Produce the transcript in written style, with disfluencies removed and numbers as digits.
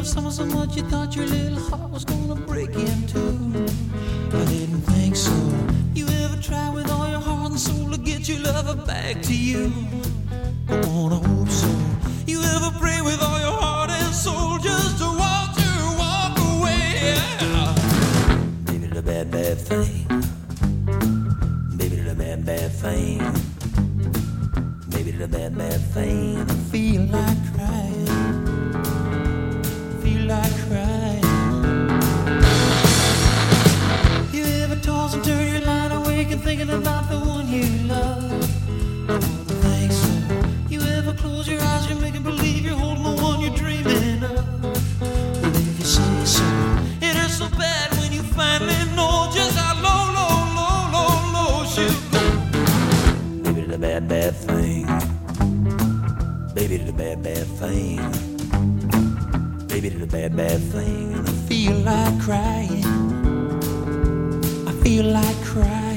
love someone so much you thought your little heart was gonna break in two. I didn't think so. You ever try with all your heart and soul to get your lover back to you? I wanna hope so. You ever pray with all your heart and soul just to watch her walk away? Yeah. Baby, the bad, bad thing. Baby, the bad, bad thing. Baby, the bad, bad thing. I feel like crying. Feel like crying. You ever toss and turn your line awake and thinking about the one you love? I wouldn't think so. You ever close your eyes, you're making believe you're holding the one you're dreaming of? Well, if you say so, it hurts so bad when you finally know just how low, low, low, low, low she'll go. Baby, the bad, bad thing. Baby, the bad, bad thing. Baby, the bad, bad thing. And I feel like crying. I feel like crying.